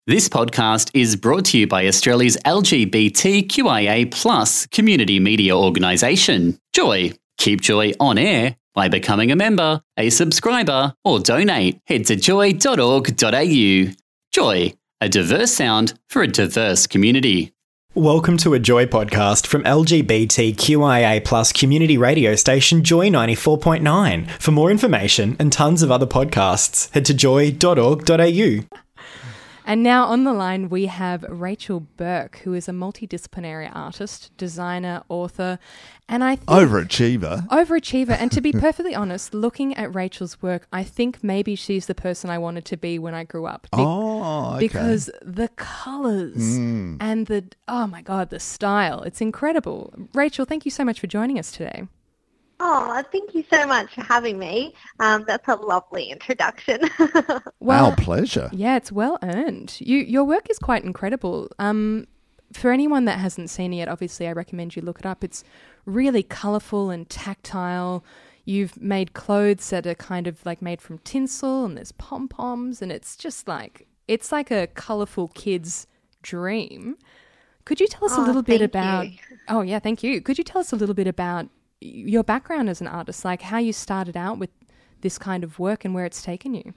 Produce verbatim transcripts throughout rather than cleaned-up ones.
This podcast is brought to you by Australia's L G B T Q I A plus community media organisation, Joy. Keep Joy on air by becoming a member, a subscriber, or donate. Head to joy dot org dot a u. Joy, a diverse sound for a diverse community. Welcome to a Joy podcast from L G B T Q I A plus community radio station Joy ninety-four point nine. For more information and tons of other podcasts, head to joy dot org dot a u. And now on the line we have Rachel Burke, who is a multidisciplinary artist, designer, author, and I think... Overachiever. Overachiever. And to be perfectly honest, looking at Rachel's work, I think maybe she's the person I wanted to be when I grew up. Be- oh, okay. Because the colours Mm. and the, oh my God, the style, it's incredible. Rachel, thank you so much for joining us today. Oh, thank you so much for having me. Um, that's a lovely introduction. Well, Our pleasure. Yeah, it's well earned. You, your work is quite incredible. Um, for anyone that hasn't seen it yet, obviously I recommend you look it up. It's really colourful and tactile. You've made clothes that are kind of like made from tinsel, and there's pom-poms, and it's just like, it's like a colourful kid's dream. Could you tell us Oh, a little bit thank about... you. Oh, yeah, thank you. Could you tell us a little bit about your background as an artist, like how you started out with this kind of work and where it's taken you?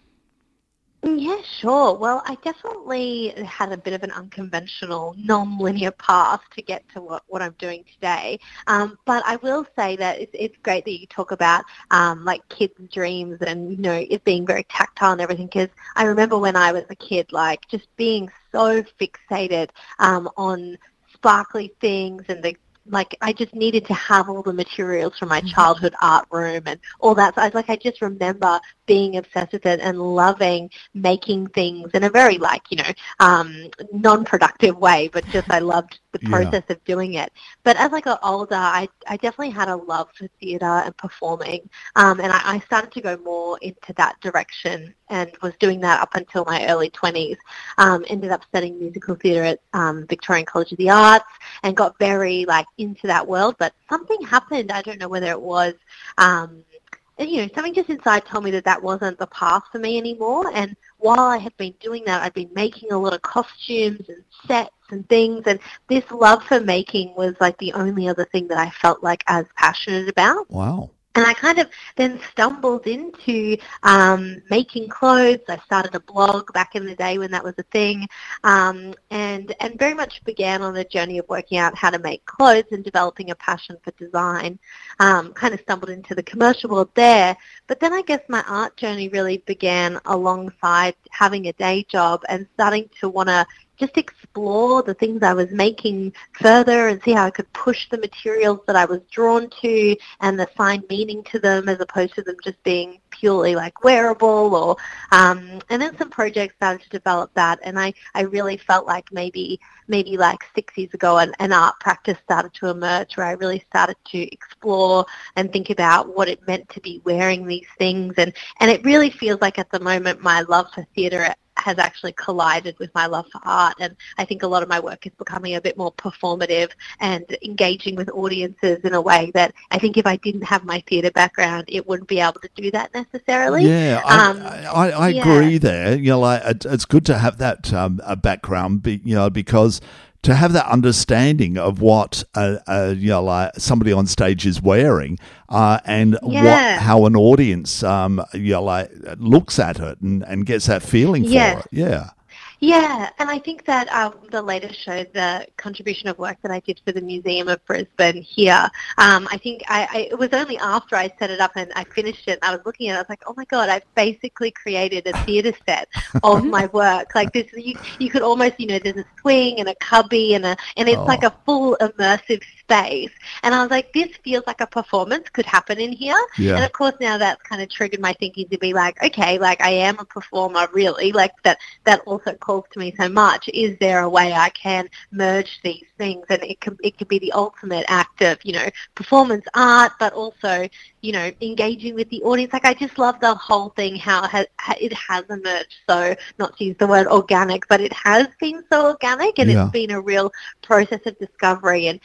Yeah, sure. Well, I definitely had a bit of an unconventional, non-linear path to get to what, what I'm doing today. Um, but I will say that it's, it's great that you talk about um, like kids' dreams and, you know, it being very tactile and everything, because I remember when I was a kid, like just being so fixated um, on sparkly things and the like I just needed to have all the materials from my childhood art room and all that. So I was like, I just remember being obsessed with it and loving making things in a very like, you know, um, non-productive way, but just I loved the Yeah. process of doing it. But as I got older, I, I definitely had a love for theatre and performing. Um, and I, I started to go more into that direction and was doing that up until my early twenties. Um, ended up studying musical theatre at um, Victorian College of the Arts and got very like into that world. But something happened. I don't know whether it was... Um, And, you know, something just inside told me that that wasn't the path for me anymore. And while I had been doing that, I'd been making a lot of costumes and sets and things. And this love for making was like the only other thing that I felt like as passionate about. Wow. And I kind of then stumbled into um, making clothes. I started a blog back in the day when that was a thing, um, and and very much began on a journey of working out how to make clothes and developing a passion for design. Um, kind of stumbled into the commercial world there. But then I guess my art journey really began alongside having a day job and starting to want to just explore the things I was making further and see how I could push the materials that I was drawn to and assign meaning to them as opposed to them just being purely like wearable or um, and then some projects started to develop that, and I, I really felt like maybe maybe like six years ago an, an art practice started to emerge where I really started to explore and think about what it meant to be wearing these things, and, and it really feels like at the moment my love for theatre has actually collided with my love for art, and I think a lot of my work is becoming a bit more performative and engaging with audiences in a way that I think if I didn't have my theatre background it wouldn't be able to do that necessarily. Yeah, I, Um, I, I yeah. agree there. You know, like it, it's good to have that um, a background, be, you know, because to have that understanding of what uh, uh, you know, like somebody on stage is wearing, uh, and Yeah. what how an audience um, you know, like looks at it and, and gets that feeling Yes. for it. Yeah. Yeah, and I think that um, the latest show, the contribution of work that I did for the Museum of Brisbane here, um, I think I, I, it was only after I set it up and I finished it, and I was looking at it, I was like, oh my God, I've basically created a theatre set of my work. Like this, you, you could almost, you know, there's a swing and a cubby and a, and it's Oh. like a full immersive space. And I was like, this feels like a performance could happen in here. Yeah. And of course now that's kind of triggered my thinking to be like, okay, like I am a performer really, like that, that also calls to me so much. Is there a way I can merge these things? And it can, it could be the ultimate act of, you know, performance art, but also, you know, engaging with the audience. Like I just love the whole thing, how it has, it has emerged so, not to use the word organic, but it has been so organic, and Yeah. it's been a real process of discovery and taking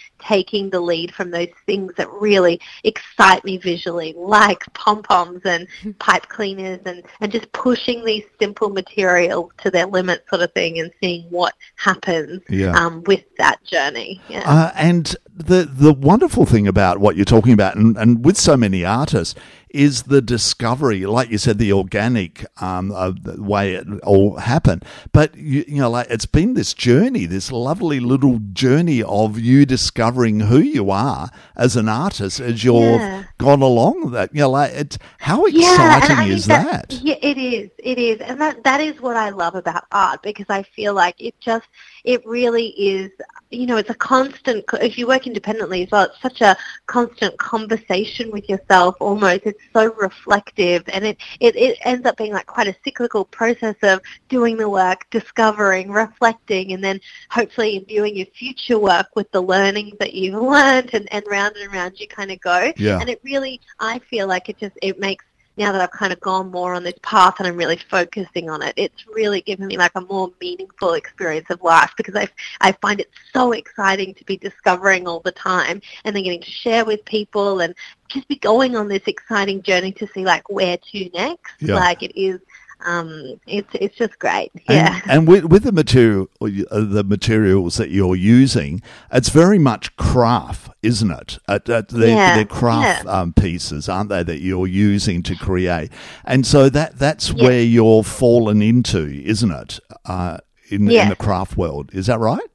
taking the lead from those things that really excite me visually, like pom-poms and pipe cleaners, and, and just pushing these simple materials to their limit sort of thing, and seeing what happens Yeah. um, with that journey. Yeah. Uh, and the the wonderful thing about what you're talking about, and, and with so many artists, is the discovery, like you said, the organic um, of the way it all happened. But you, you know, like it's been this journey, this lovely little journey of you discovering who you are as an artist as you've Yeah. gone along. That you know, like it's how Yeah, exciting and I is think that? Yeah, it is. It is, and that that is what I love about art, because I feel like it just it really is. You know, it's a constant. If you work independently as well, it's such a constant conversation with yourself. Almost, it's so reflective, and it it, it ends up being like quite a cyclical process of doing the work, discovering, reflecting, and then hopefully imbuing your future work with the learnings that you've learned, and, and round and round you kind of go. Yeah. And it really, I feel like it just it makes. Now that I've kind of gone more on this path and I'm really focusing on it, it's really given me like a more meaningful experience of life, because I, I find it so exciting to be discovering all the time, and then getting to share with people and just be going on this exciting journey to see like where to next. Yeah. Like it is, um, it's it's just great. And, Yeah. and with, with the material, uh, the materials that you're using, it's very much craft, isn't it? Uh, uh, they're, Yeah, they're craft yeah. um, pieces, aren't they, that you're using to create? And so that that's Yeah. where you're fallen into, isn't it? Uh, in, in Yeah. the craft world, is that right?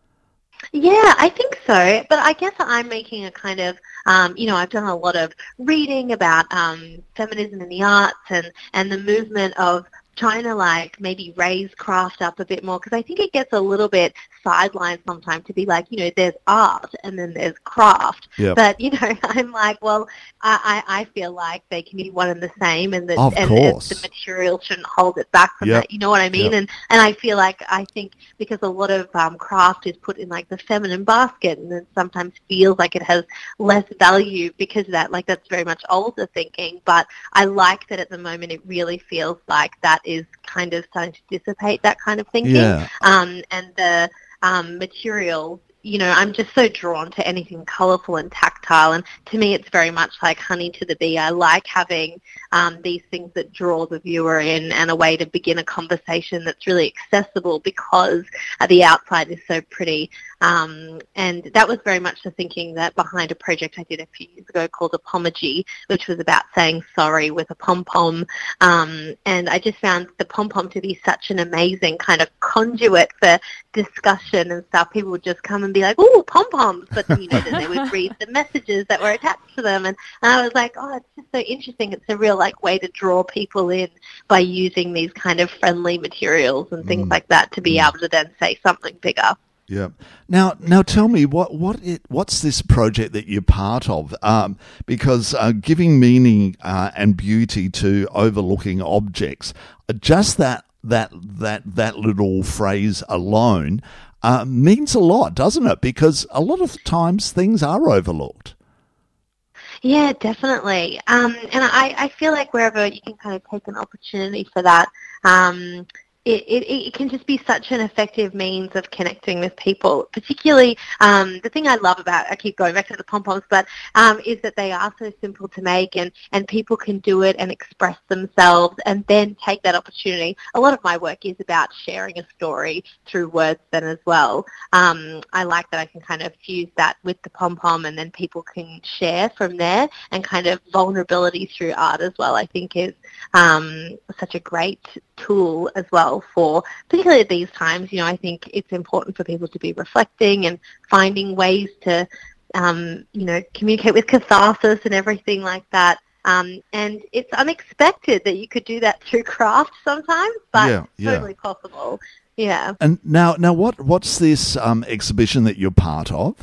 Yeah, I think so. But I guess I'm making a kind of, um, you know, I've done a lot of reading about um, feminism in the arts, and, and the movement of trying to like maybe raise craft up a bit more, because I think it gets a little bit sidelined sometimes to be like, you know, there's art and then there's craft. Yep. But, you know, I'm like, well, I, I I feel like they can be one and the same, and, the, Of and, course. and the material shouldn't hold it back from Yep. that. You know what I mean? Yep. And and I feel like, I think because a lot of um, craft is put in like the feminine basket, and then sometimes feels like it has less value because of that. Like that's very much older thinking. But I like that at the moment it really feels like that is kind of starting to dissipate, that kind of thinking. Yeah. Um, and the um, materials, you know, I'm just so drawn to anything colourful and tactile, and to me it's very much like honey to the bee. I like having um, these things that draw the viewer in, and a way to begin a conversation that's really accessible, because uh, the outside is so pretty. Um, and that was very much the thinking that behind a project I did a few years ago called Apology, which was about saying sorry with a pom-pom. Um, and I just found the pom-pom to be such an amazing kind of conduit for discussion and stuff. People would just come and be like, "Ooh, pom-poms," but you know, then they would read the messages that were attached to them, and, and I was like, "Oh, it's just so interesting." It's a real like way to draw people in by using these kind of friendly materials and things Mm. like that to be able to then say something bigger. Yeah. Now, now, tell me what what it what's this project that you're part of? Um, because uh, giving meaning uh, and beauty to overlooking objects, uh, just that that that that little phrase alone uh, means a lot, doesn't it? Because a lot of times things are overlooked. Yeah, definitely. Um, and I, I feel like wherever you can kind of take an opportunity for that, um, it, it, it can just be such an effective means of connecting with people. Particularly, um, the thing I love about, I keep going back to the pom-poms, but um, is that they are so simple to make, and, and people can do it and express themselves and then take that opportunity. A lot of my work is about sharing a story through words then as well. Um, I like that I can kind of fuse that with the pom-pom, and then people can share from there, and kind of vulnerability through art as well, I think is um, such a great tool as well for, particularly at these times. You know, I think it's important for people to be reflecting and finding ways to, um, you know, communicate with catharsis and everything like that. Um, and it's unexpected that you could do that through craft sometimes, but Yeah, yeah. totally possible. Yeah. And now, now, what what's this um, exhibition that you're part of?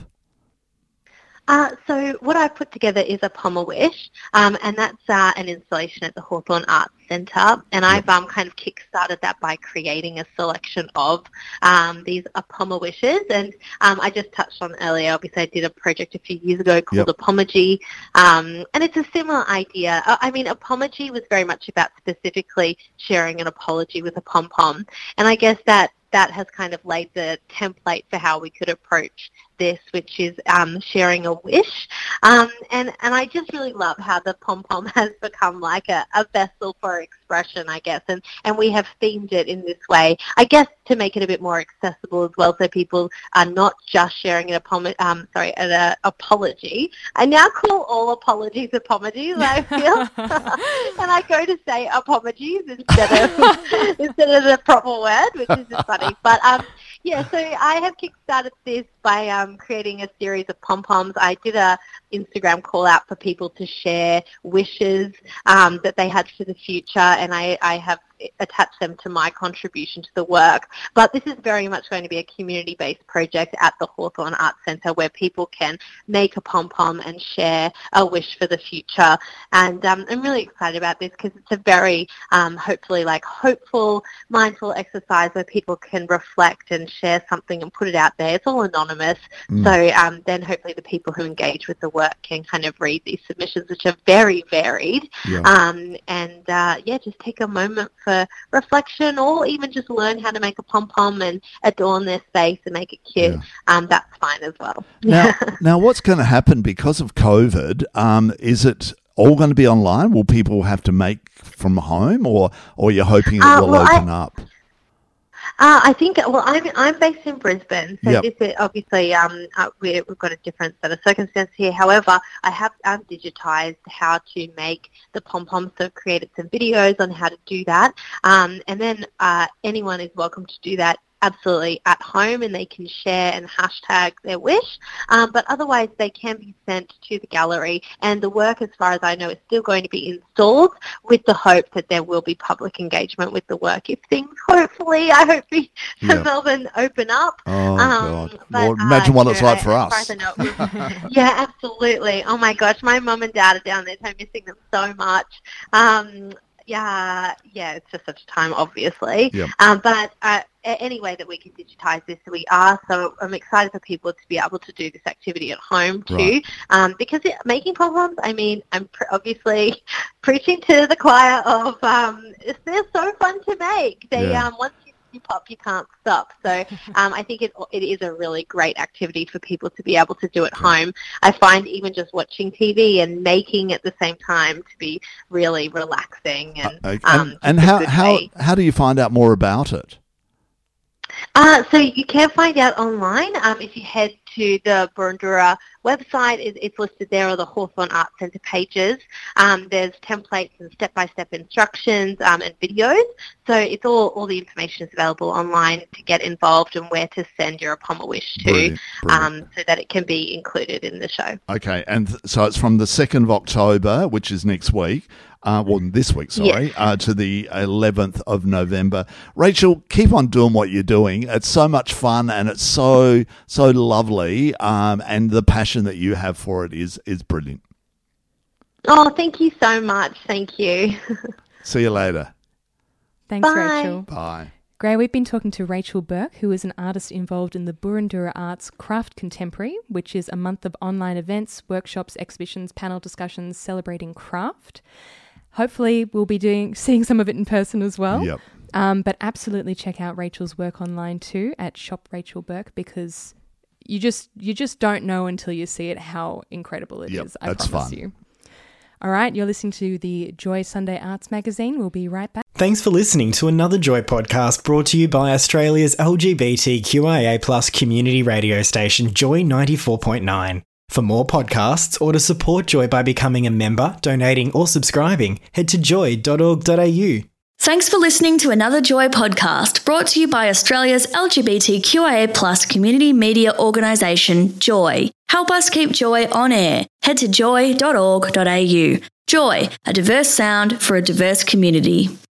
Uh, so what I put together is a Pom-A-Wish, um, and that's uh, an installation at the Hawthorne Arts Centre, and I've um, kind of kick-started that by creating a selection of um, these uh, Pom-A-Wishes, and um, I just touched on earlier, obviously I did a project a few years ago called Yep. Apology, um, and it's a similar idea. Uh, I mean, Apology was very much about specifically sharing an apology with a pom-pom, and I guess that that has kind of laid the template for how we could approach this, which is um, sharing a wish. Um, and, and I just really love how the pom-pom has become like a, a vessel for expression, I guess. And, and we have themed it in this way, I guess, to make it a bit more accessible as well, so people are not just sharing an apom- um, sorry, an uh, apology. I now call all apologies apologies, I feel. And I go to say apologies instead of instead of the proper word, which is just funny. But um, yeah, so I have kickstarted this by um, creating a series of pom-poms. I did a Instagram call out for people to share wishes um, that they had for the future, and I, I have attached them to my contribution to the work. But this is very much going to be a community-based project at the Hawthorn Arts Centre where people can make a pom-pom and share a wish for the future. And um, I'm really excited about this because it's a very, um, hopefully, like hopeful, mindful exercise where people can reflect and share something and put it out there. It's all anonymous. Mm. So um, then hopefully the people who engage with the work can kind of read these submissions, which are very varied. Yeah. Um, and, uh, yeah, just take a moment for reflection, or even just learn how to make a pom-pom and adorn their space and make it cute. Yeah. Um, that's fine as well. Now, now what's going to happen because of COVID? Um, is it all going to be online? Will people have to make from home, or, or you're hoping it uh, will well, open I, up? Uh, I think, well, I'm I'm based in Brisbane, so yep. this is obviously um, uh, we're, we've got a different set of circumstances here. However, I have I've digitised how to make the pom-poms, so I've created some videos on how to do that, um, and then uh, anyone is welcome to do that absolutely at home, and they can share and hashtag their wish, um, but otherwise they can be sent to the gallery, and the work, as far as I know, is still going to be installed with the hope that there will be public engagement with the work if things, hopefully, I hope we yeah. Melbourne open up. Oh, um, God. But, Lord, imagine uh, what it's know, like for I, us. Know, yeah, absolutely. Oh, my gosh, my mum and dad are down there, so I'm missing them so much. Um, Yeah, yeah, it's just such a time, obviously. Yep. Um, but uh, any way that we can digitise this, we are. So I'm excited for people to be able to do this activity at home too. Right. Um, because it, making pom-poms, I mean, I'm pr- obviously preaching to the choir of um, they're so fun to make. They yeah. um, once you you pop, you can't stop. So um, I think it it is a really great activity for people to be able to do at home. I find even just watching T V and making at the same time to be really relaxing. And uh, okay. um, and, and how how how do you find out more about it? Uh, so you can find out online um, if you head to the Burundura website. It, it's listed there, or the Hawthorn Arts Centre pages. Um, there's templates and step-by-step instructions um, and videos. So it's all, all the information is available online to get involved and where to send your Apoma wish to, brilliant, brilliant. Um, so that it can be included in the show. Okay, and th- so it's from the second of October, which is next week, Uh, well, this week, sorry, yes. uh, to the eleventh of November. Rachel, keep on doing what you're doing. It's so much fun, and it's so so lovely, um, and the passion that you have for it is is brilliant. Oh, thank you so much. Thank you. See you later. Thanks, Bye. Rachel. Bye. Gray, we've been talking to Rachel Burke, who is an artist involved in the Burundura Arts Craft Contemporary, which is a month of online events, workshops, exhibitions, panel discussions celebrating craft. Hopefully we'll be doing seeing some of it in person as well. Yep. Um, but absolutely check out Rachel's work online too at Shop Rachel Burke, because you just you just don't know until you see it how incredible it yep, is. I that's promise fun. you. All right, you're listening to the Joy Sunday Arts Magazine. We'll be right back. Thanks for listening to another Joy podcast brought to you by Australia's L G B T Q I A plus community radio station, Joy ninety-four point nine. For more podcasts or to support Joy by becoming a member, donating or subscribing, head to joy dot org dot a u. Thanks for listening to another Joy podcast brought to you by Australia's L G B T Q I A plus community media organisation, Joy. Help us keep Joy on air. Head to joy dot org dot a u. Joy, a diverse sound for a diverse community.